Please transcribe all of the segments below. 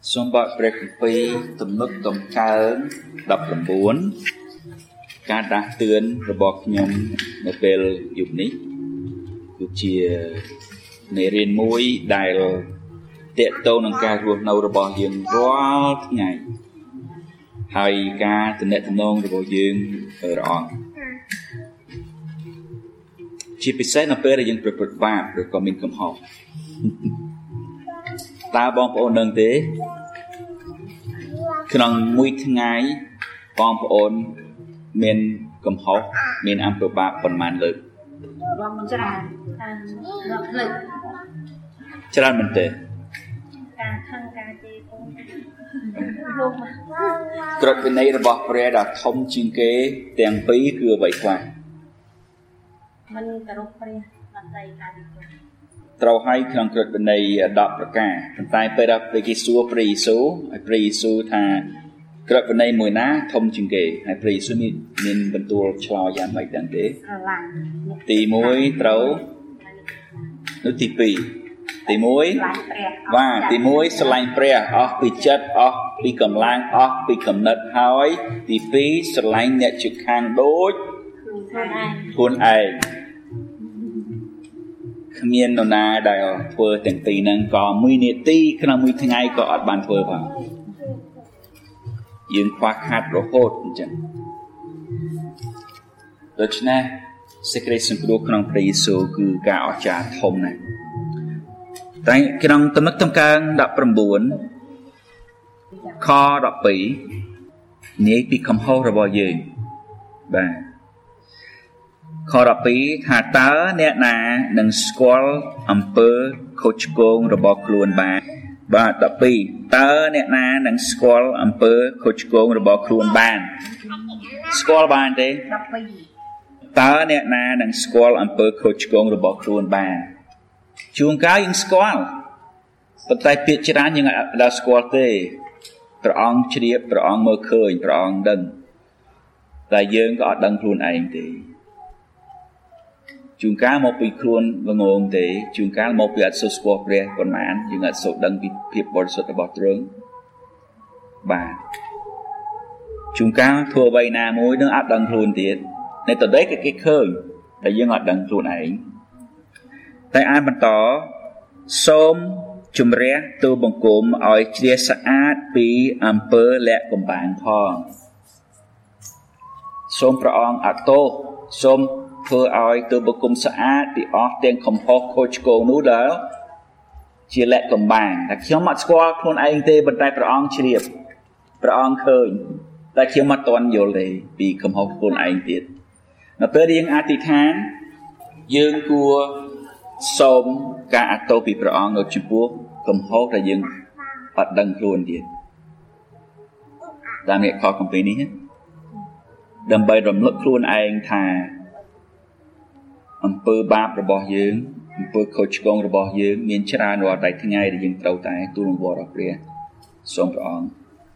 Xong bạc bạc phí tầm nức tầm cao đập tầm 4 ការដាស់តឿនរបស់ខ្ញុំនៅពេលយប់នេះគឺជាមេរៀនមួយដែលតេតូននឹងការរស់នៅរបស់យើងរាល់ថ្ងៃហើយការទំនាក់ទំនងរបស់យើងព្រះអង្គជាពិសេសនៅពេលដែលយើងប្រព្រឹត្តបាបឬក៏មានកំហុសតើបងប្អូនដឹងទេក្នុងមួយថ្ងៃបងប្អូនមានកំហុសមានអំពើបាបប៉ុន្មានលើកបងមិនច្រើនរកលើកច្រើនមែនទេការខឹងការជេរកូនលោកក្រឹតវិន័យរបស់ព្រះដែលធំជាងគេទាំងពីរគឺអ្វីខ្លះមិនគោរពព្រះបតីការទីគុណត្រូវឲ្យក្នុងក្រឹតវិន័យ10ប្រការប៉ុន្តែពេលដែលគេសួរព្រះយេស៊ូវហើយព្រះយេស៊ូវថាក្រឹតវិន័យមួយណាធំជាងគេហើយព្រះយេស៊ូវមានបន្ទូលឆ្លើយយ៉ាងម៉េចដែរទេទី1ត្រូវនោះទី2ទី1បាទទី1ស្រឡាញ់ព្រះអស់ពីចិត្តអស់ពីកម្លាំងអស់ពីគំនិតហើយទី2ស្រឡាញ់អ្នកជិតខាងដូចខ្លួនឯងគ្មាននរណាដែលធ្វើទាំងពីរហ្នឹងក៏1នាទីក្នុងមួយថ្ងៃក៏អត់បានធ្វើផងយើងខ្វះខាតរហូតអញ្ចឹងដូច្នេះសេចក្តីសង្គ្រោះក្នុងព្រះយេស៊ូវគឺការអស្ចារ្យធំណាស់តែក្នុងទំនុកតំកើង19ខ12និយាយពីកំហុសរបស់យើងបាទខ12ថាតើអ្នកណានឹងស្គាល់អំពើខុសឆ្គងរបស់ខ្លួនបានបាទ12តើអ្នកណានឹងស្គាល់អំពើខុសឆ្គងរបស់ខ្លួនបានស្គាល់បានទេ12តើអ្នកណានឹងស្គាល់អំពើខុសឆ្គងរបស់ខ្លួនបានជួនកាលយើងស្គាល់ប៉ុន្តែពាក្យច្រើនយើងអត់ដែលស្គាល់ទេព្រះអង្គជ្រាបព្រះអង្គមើលឃើញព្រះអង្គដឹងតែយើងក៏អត់ដឹងខ្លួនឯងទេជួនកាលមកពីខ្លួនល្ងងទេជួនកាលមកពីអត់សូវស្គាល់ព្រះប៉ុន្មានយើងអត់សូវដឹងពីភាពបរិសុទ្ធរបស់ទ្រង់បាទជួនកាលធ្វើអ្វីណាមួយនឹងអត់ដឹងខ្លួនទៀតនៅតដេកគេឃើញតែយើងអត់ដឹងខ្លួនឯងតែអានបន្តសូមជំរះទូលបង្គំឲ្យជ្រះស្អាតពីអំពើលាក់កំបាំងផងសូមព្រះអង្គអត់ទោសសូមធ្វើឲ្យទូលបង្គំស្អាតពីអស់ទាំងកំហុសខុសឆ្គងនោះដែលជាលាក់កំបាំងតែខ្ញុំអត់ស្គាល់ខ្លួនឯងទេប៉ុន្តែព្រះអង្គជ្រាបព្រះអង្គឃើញតែខ្ញុំអត់ទាន់យល់ទេពីកំហុសខ្លួនឯងទៀតនៅពេលយើងអធិដ្ឋានយើងគួរសូមការអត់ទោសពីព្រះអង្គនៅចំពោះកំហុសដែលយើងអត់ដឹងខ្លួនទៀតតាមនេះខគម្ពីរនេះដើម្បីរំលឹកខ្លួនឯងថាអំពើបាបរបស់យើងអំពើខុសឆ្គងរបស់យើងមានច្រើនរាល់តែថ្ងៃដែលយើងត្រូវតែទូលវត្តរបស់ព្រះសូមព្រះអង្គ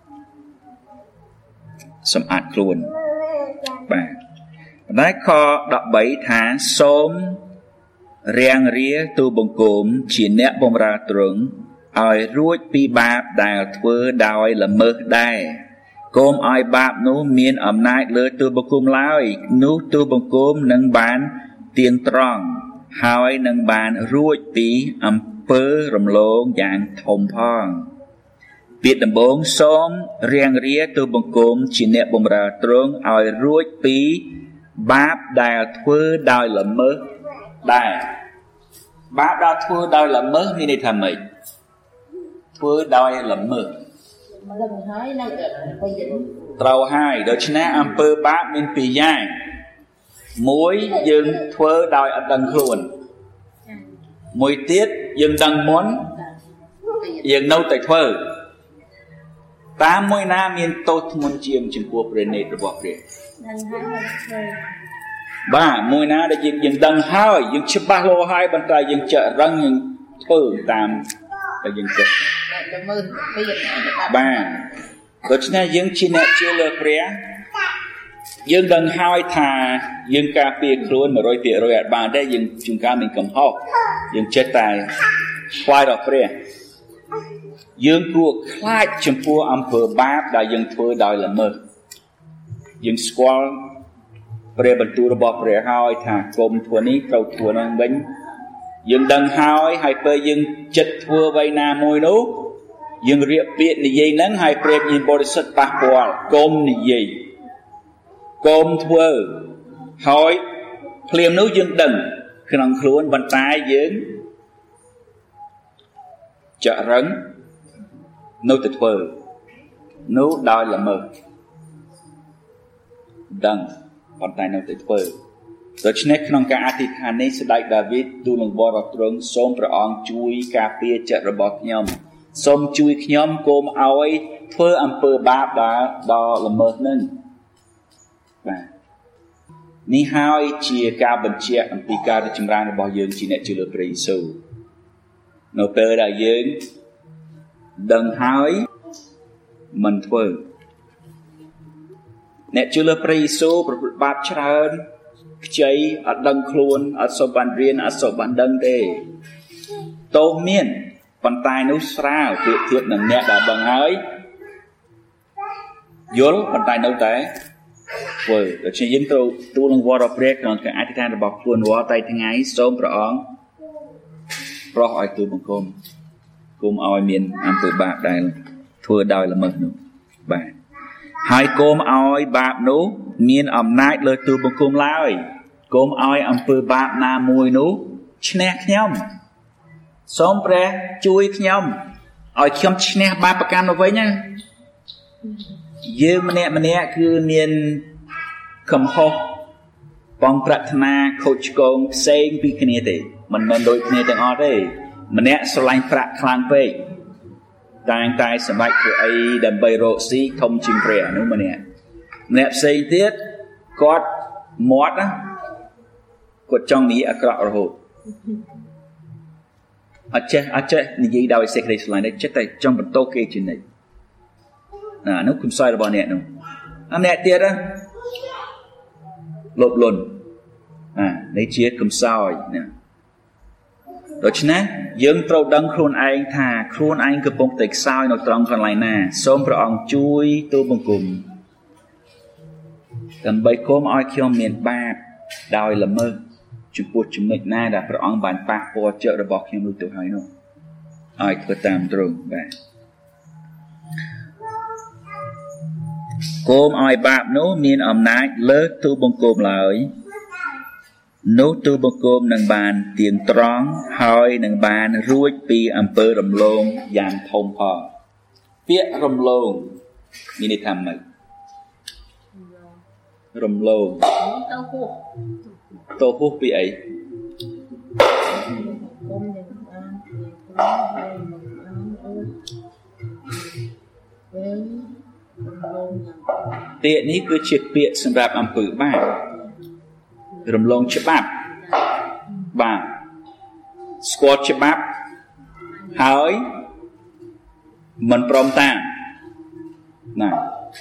សម្អាតខ្លួនបាទប៉ុន្តែខ13ថាសូមរាំងរាទូលបង្គំជាអ្នកបម្រើទ្រង់ឲ្យរួចពីបាបដែលធ្វើដោយល្មើសដែរកុំឲ្យបាបនោះមានអំណាចលើទូលបង្គំឡើយនោះទូលបង្គំនឹងបានទៀងត្រង់ហើយនឹងបានរួចពីអំពើរំលងយ៉ាងធំផងពាក្យដំបូងសូមរាំងរាទូលបង្គំជាអ្នកបម្រើទ្រង់ឲ្យរួចពីបាបដែលធ្វើដោយល្មើសដែរបាបដែលធ្វើដោយល្មើសមានន័យថាម៉េចធ្វើដោយល្មើសត្រូវហើយដូច្នេះអំពើបាបមានពីរយ៉ាងមួយយើងធ្វើដោយអត់ដឹងខ្លួនមួយទៀតយើងដឹងមុនយើងនៅតែធ្វើតាមមួយណាមានទោសធ្ងន់ជាងចំពោះព្រះនេតរបស់ព្រះបាទមួយណាដែលយើងដឹងហើយយើងច្បាស់លាស់ហើយប៉ុន្តែយើងចរឹងយើងធ្វើតាមតែយើងគិតបាទដូច្នេះយើងជាអ្នកជឿលើព្រះយើងដឹងហើយថាយើងការពារខ្លួន 100% អត់បានទេយើងជួនកាលមានកំហុសយើងចិត្តតែស្វែងរកព្រះយើងគួរខ្លាចចំពោះអំពើបាបដែលយើងធ្វើដោយល្មើសយើងស្គាល់ព្រះបន្ទូលរបស់ព្រះហើយថាកុំធ្វើនេះត្រូវធ្វើនោះវិញយើងដឹងហើយពេលយើងចិត្តធ្វើអ្វីណាមួយនោះយើងរៀបពាក្យនិយាយហ្នឹងហើយព្រះវិញ្ញាណបរិសុទ្ធប៉ះពាល់កុំនិយាយកុំធ្វើហើយភ្លាមនោះយើងដឹងក្នុងខ្លួនប៉ុន្តែយើងចាក់រឹងនៅតែធ្វើនោះដោយល្មើសដឹងប៉ុន្តែនៅតែធ្វើដូច្នេះក្នុងការអធិដ្ឋាននេះស្ដេចដាវីតទូលនឹងបរិទ្រង់សូមព្រះអង្គជួយការពារចិត្តរបស់ខ្ញុំសូមជួយខ្ញុំកុំឲ្យធ្វើអំពើបាបដល់ល្មើសនឹងបាទនេះហើយជាការបញ្ជាក់អំពីការរីកចម្រើនរបស់យើងជាអ្នកជឿលើព្រះយេស៊ូវនៅពេលដែលយើងដឹងហើយមិនធ្វើអ្នកជឿលើព្រះយេស៊ូវប្រព្រឹត្តបាបច្រើនខ្ចីអត់ដឹងខ្លួនអត់សូវបានរៀនអត់សូវបានដឹងទេទោសមានប៉ុន្តែនោះស្រាលប្រៀបធៀបនឹងអ្នកដែលដឹងហើយយល់ប៉ុន្តែនៅតែធ្វើដូច្នេះយើងត្រូវទូលនឹងវត្តរបស់ព្រះក្នុងការអធិដ្ឋានរបស់ខ្លួនរាល់តែថ្ងៃសូមព្រះអង្គប្រោះឲ្យទូលបង្គំគុំឲ្យមានអំពើបាបដែលធ្វើដោយល្មើសនោះបាទហើយកុំឲ្យបាបនោះមានអំណាចលើទូលបង្គំឡើយកុំឲ្យអំពើបាបណាមួយនោះឈ្នះខ្ញុំសូមព្រះជួយខ្ញុំឲ្យខ្ញុំឈ្នះបាបកម្មនោះវិញណាយើងម្នាក់គឺមានកំហុសបងប្រាថ្នាខូចឆ្គងផ្សេងពីគ្នាទេមិនមែនដូចគ្នាទាំងអស់ទេម្នាក់ស្រឡាញ់ប្រាក់ខ្លាំងពេកតែសម្រេចធ្វើអីដើម្បីរកស៊ីធំជាងព្រះនោះម្នាក់ផ្សេងទៀតគាត់មាត់គាត់ចង់និយាយអាក្រក់រហូតអត់ចេះនិយាយដោយសេចក្តីស្រឡាញ់ចេះតែចង់បន្ទោសគេជានិច្ចនោះគុំសោយរបស់អ្នកនោះអ្នកទៀតលបលន់នេះជាគុំសោយណាដូច្នេះយើងត្រូវដឹងខ្លួនឯងថាខ្លួនឯងកំពុងតែខ្សោយនៅត្រង់កន្លែងណាសូមព្រះអង្គជួយទូលបង្គំដើម្បីកុំឲ្យខ្ញុំមានបាបដោយល្មើសចំពោះចំណុចណាដែលព្រះអង្គបានប៉ះពាល់ចិត្តរបស់ខ្ញុំនោះទៅហើយនោះឲ្យធ្វើតាមត្រង់បាទកុំឲ្យបាបនោះមានអំណាចលើទូលបង្គំឡើយនោះទូលបង្គំនឹងបានទៀងត្រង់ហើយនឹងបានរួចពីអំពើរំលងយ៉ាងធំផងពាក្យរំលងមានន័យថាម៉េចរំលងតោហួសពីអីពាក្យនេះគឺជាពាក្យសម្រាប់អំពើបាបរំលងច្បាប់បាទស្គាល់ច្បាប់ហើយមិនព្រមតាមណា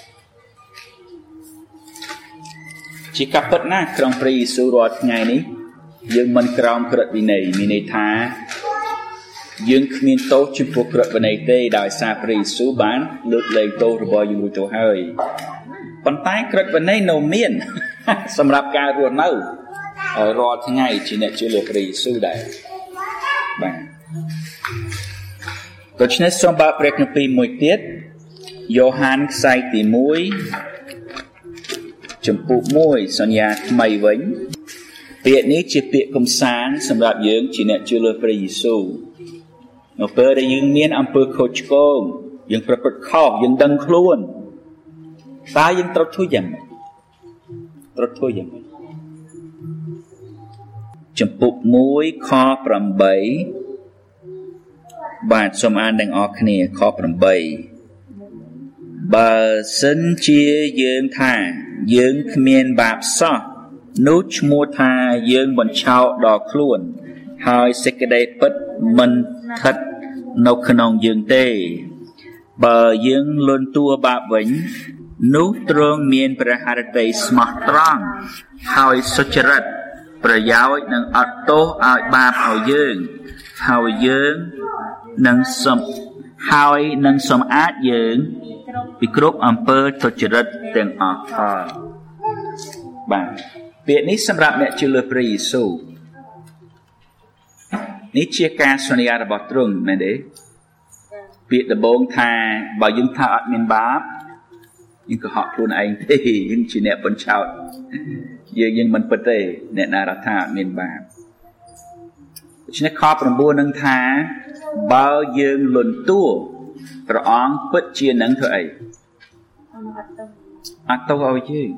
ជាការពិតណាស់ក្នុងព្រះយេស៊ូវរាល់ថ្ងៃនេះយើងមិនក្រោមក្រឹតវិន័យមានន័យថាយើងគ្មានទោសចំពោះក្រឹតវិន័យទេដោយសារព្រះយេស៊ូវបានលើកលែងទោសរបស់យើងរួចទៅហើយប៉ុន្តែក្រឹតវិន័យនៅមានសម្រាប់ការរស់នៅរាល់ថ្ងៃជាអ្នកជឿលើព្រះយេស៊ូវដែរបាទដូច្នេះសូមបើកព្រះគម្ពីរមួយទៀតយ៉ូហានខ្សែទី1ចំពុក1សញ្ញាថ្មីវិញពាក្យនេះជាពាក្យកំសាន្តសម្រាប់យើងជាអ្នកជឿលើព្រះយេស៊ូវនៅពេលដែលយើងមានអំពើខុសឆ្គងយើងប្រព្រឹត្តខុសយើងដឹងខ្លួនតើយើងត្រូវធ្វើយ៉ាងម៉េចចំពុក1ខ8បាទសូមអានទាំងអស់គ្នាខ8បើសិនជាយើងថាយើងគ្មានបាបសោះនោះឈ្មោះថាយើងបញ្ឆោតដល់ខ្លួនហើយសេចក្តីពិតមិនស្ថិតនៅក្នុងយើងទេបើយើងលន់តួបាបវិញនោះទ្រង់មានព្រះハរតីស្មោះត្រង់ហើយសុចរិតប្រយោជន៍នឹងអត់ទោសឲ្យបាបឲ្យយើងហើយយើងនឹងហើយនឹងសម្អាតយើងពីគ្រប់អំពើទុច្ចរិតទាំងអស់ហើយបាទពាក្យនេះសម្រាប់អ្នកជឿលើព្រះយេស៊ូវនេះជាការសន្យារបស់ទ្រង់មែនទេពាក្យដំបូងថាបើយើងថាអត់មានបាបយើងក៏ហក់ខ្លួនឯងទេយើងជាអ្នកបញ្ឆោតយើងមិនពិតទេអ្នកណាថាអត់មានបាបដូច្នេះខ9នឹងថាបើយើងលន់តួព្រះអង្គពិតជានឹងធ្វើអីអត់ទោសឲ្យយើង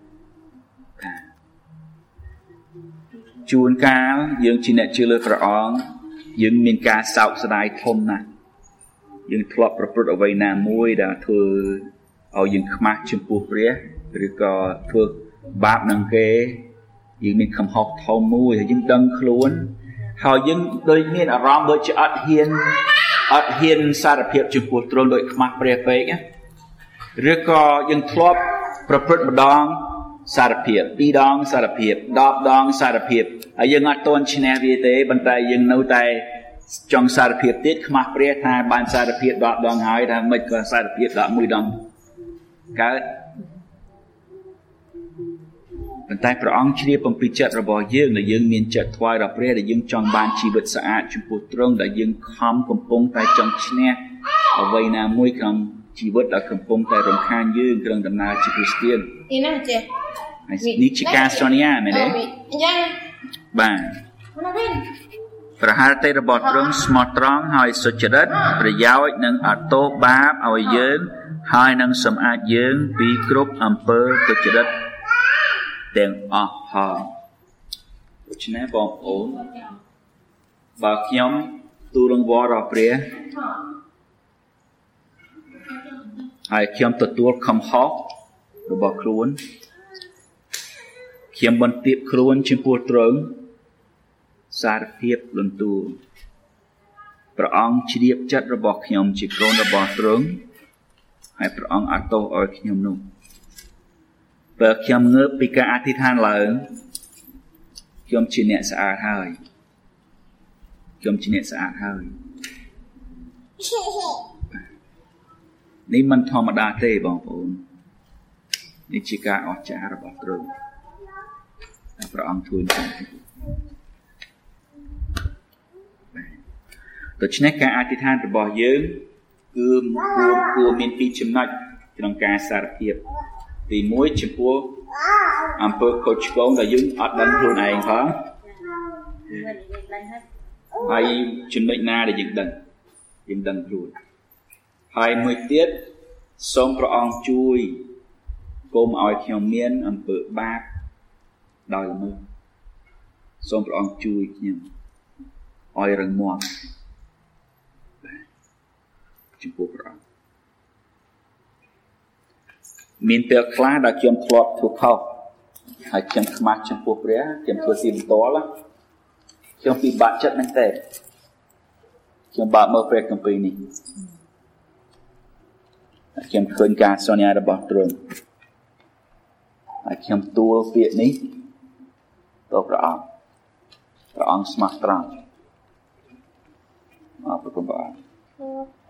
ជួនកាលយើងជាអ្នកជឿលើព្រះអង្គយើងមានការសោកស្ដាយធំណាស់យើងធ្លាប់ប្រព្រឹត្តអ្វីណាមួយដែលធ្វើឲ្យយើងខ្មាស់ចំពោះព្រះឬក៏ធ្វើបាបនឹងគេយើងមានកំហុសធំមួយហើយយើងដឹងខ្លួនហើយយើងដូចមានអារម្មណ៍ដូចជាអត់ហ៊ានសារភាពចំពោះទ្រង់ដូចខ្មាស់ព្រះពេកឬក៏យើងធ្លាប់ប្រព្រឹត្តម្ដងសារភាព2ដងសារភាព10ដងសារភាពហើយយើងអត់ទាន់ឈ្នះវាទេប៉ុន្តែយើងនៅតែចង់សារភាពទៀតខ្មាស់ព្រះថាបានសារភាព10ដងហើយថាមិនក៏សារភាព11ដងកើតប៉ុន្តែព្រះអង្គជ្រាបអំពីចិត្តរបស់យើងដែលយើងមានចិត្តថ្វាយដល់ព្រះដែលយើងចង់បានជីវិតស្អាតចំពោះទ្រង់ដែលយើងខំកំពុងតែចង់ឈ្នះអ្វីណាមួយក្នុងជីវិតដែលកំពុងតែរំខានយើងក្នុងដំណើរជាគ្រីស្ទាននេះជាការសន្យាមែនទេបាទប្រហារតីរបស់ទ្រង់ស្មោះត្រង់ហើយសុចរិតប្រយោជន៍នឹងអត់ទោសបាបឲ្យយើងហើយនឹងសម្អាតយើងពីគ្រប់អំពើទុច្ចរិតទាំងអស់ហើយដូច្នេះបងប្អូនបើខ្ញុំទូលរង្វាន់ដល់ព្រះហើយខ្ញុំទទួលខំហោះរបស់ខ្លួនខ្ញុំបន្ទាបខ្លួនចំពោះទ្រង់សារភាពលន់តួព្រះអង្គជ្រាបចិត្តរបស់ខ្ញុំជាកូនរបស់ទ្រង់ហើយព្រះអង្គអត់ទោសឲ្យខ្ញុំនោះបើខ្ញុំងើបពីការអធិដ្ឋានឡើងខ្ញុំជាអ្នកស្អាតហើយនេះមិនធម្មតាទេបងប្អូននេះជាការអស្ចារ្យរបស់ទ្រង់ដែលព្រះអង្គធ្វើចឹងដូច្នេះការអធិដ្ឋានរបស់យើងគឺគួរមានពីរចំណុចក្នុងការសារភាពទី1ចំពោះអំពើខុសឆ្គងដែលយើងអត់ដឹងខ្លួនឯងផងហើយចំណុចណាដែលយើងដឹងខ្លួនហើយមួយទៀតសូមព្រះអង្គជួយកុំឲ្យខ្ញុំមានអំពើបាបដោយល្មើសសូមព្រះអង្គជួយខ្ញុំឲ្យរឹងមាំចំពោះព្រះអង្គមានពេលខ្លះដែលខ្ញុំធ្លាប់ធ្វើខុសហើយខ្ញុំខ្មាស់ចំពោះព្រះខ្ញុំធ្វើទីបន្ទាល់ខ្ញុំពិបាកចិត្តមែនទេខ្ញុំបាក់មើលព្រះគម្ពីរនេះខ្ញុំឃើញការសន្យារបស់ទ្រង់ហើយខ្ញុំទូលពាក្យនេះទៅព្រះអង្គស្មោះត្រង់អរគុណព្រះអង្គ